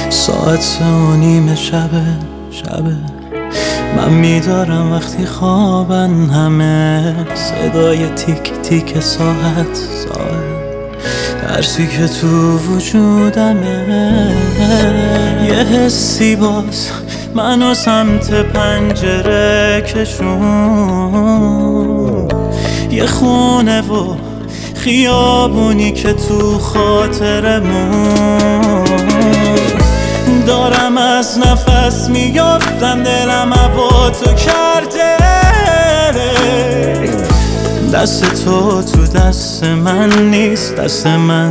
ساعت 3:30 شبه من میدارم وقتی خوابن همه، صدای تیک تیک ساعت درسی که تو وجودمه. یه حسی باز منو سمت پنجره کشون، یه خونه و خیابونی که تو خاطرمون. دارم از نفس میافتم، دلم هوا تو کرده، دست تو دست من نیست، دست من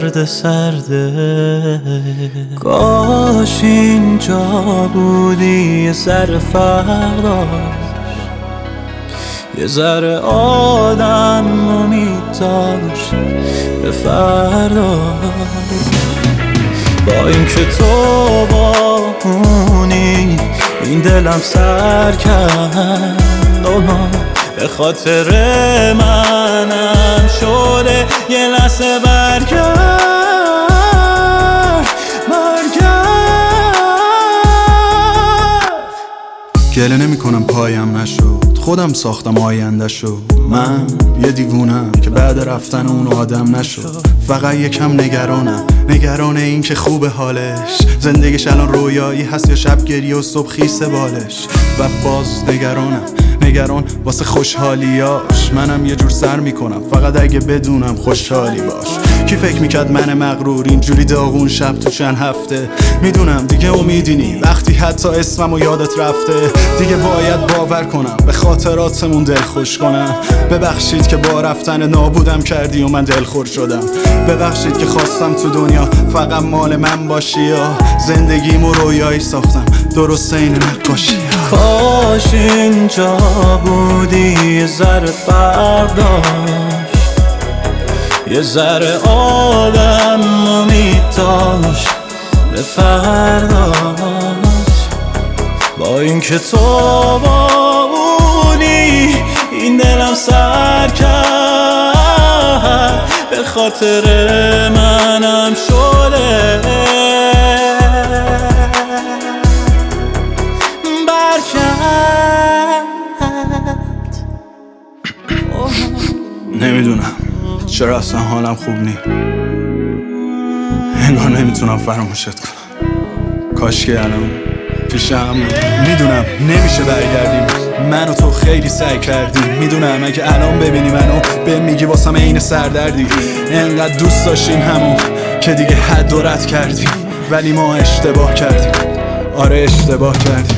سرده. کاش اینجا بودی یه ذره فرق داشت، یه ذره آدم امید داشت به فردا. با اینکه تو باهونی این دلم سر کرد، به خاطر منم شده یه لحظه برگرد. گله نمی کنم پایم نشد، خودم ساختم آینده شد. من یه دیوونم که بعد رفتن اون آدم نشد. فقط یکم نگران این که خوب حالش، زندگیش الان رویایی هست یا شب گریه و صبح خیسه بالش. و باز نگران واسه خوشحالیاش. منم یه جور سر میکنم فقط اگه بدونم خوشحالی باش. کی فکر میکرد من مغرور اینجوری داغون شب تو چند هفته. میدونم دیگه امیدی نی وقتی حتی اسمم و یادت رفته. دیگه باید باور کنم به خاطراتمون دل خوش کنم. ببخشید که با رفتن نابودم کردی و من دلخور شدم. ببخشید که خواستم تو دنیا فقط مال من باشی، یا زندگیمو رویایی ساختم درست این نقاشی. کاش اینجا بودی یه ذره فرق داشت، یه ذره آدم امید داشت به فرداش. با اینکه تو بابونی این دلم سر کرد، به خاطر منم شده نمیدونم چرا اصلا حالم خوب نی. انگار نمیتونم فراموشت کنم. کاش که الان پیشم. میدونم نمیشه برگردیم، من و تو خیلی سعی کردیم. میدونم اگه الان ببینی منو به میگی واسم عین سردردی. انقدر دوست داشتیم همون که دیگه حد و رد کردیم، ولی ما اشتباه کردیم. آره اشتباه کردیم.